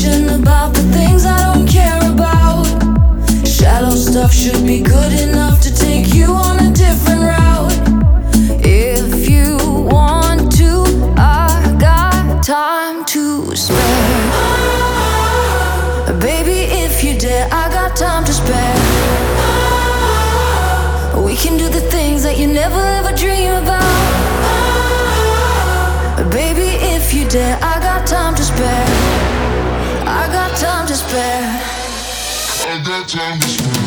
conversation about the things I don't care about. Shallow stuff should be good enough to take you on a different route. If you want to, I got time to spare. Baby, if you dare, I got time to spare. We can do the things that you never ever dream about. Baby, if you dare, I got time to spare. I got time to spare. I got time to spare.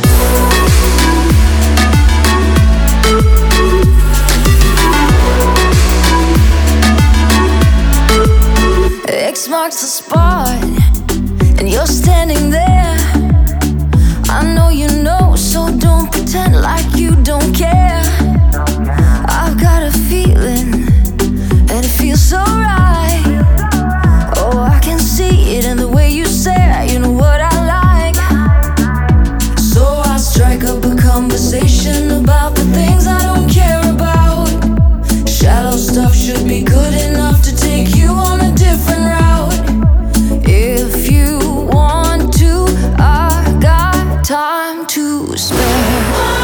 X marks the spot, and you're standing there. I know you know, so don't pretend like you don't care. I've got a feeling, and it feels so right. Oh, I can see it in the way you stare. You know what I like. So I strike up a conversation about the things I don't care about. Shallow stuff should be good enough to take you on a different route. If you want to, I got time to spare.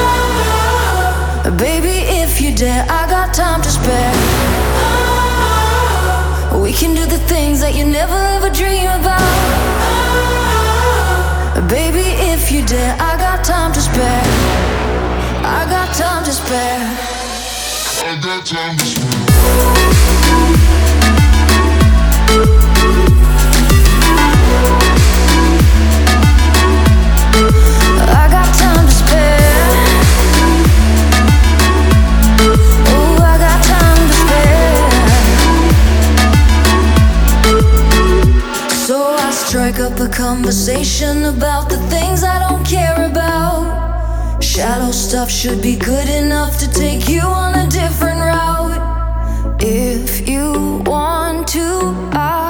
Baby, if you dare, I got time to spare. We can do the things that you never ever dream about. Baby, if you dare, I got time to spare. I got time to spare. I got time to spare. I got time to spare. Oh, I got time to spare. So I strike up a conversation about the things I don't care about. Shallow stuff should be good enough to take you on a different route. If you want to,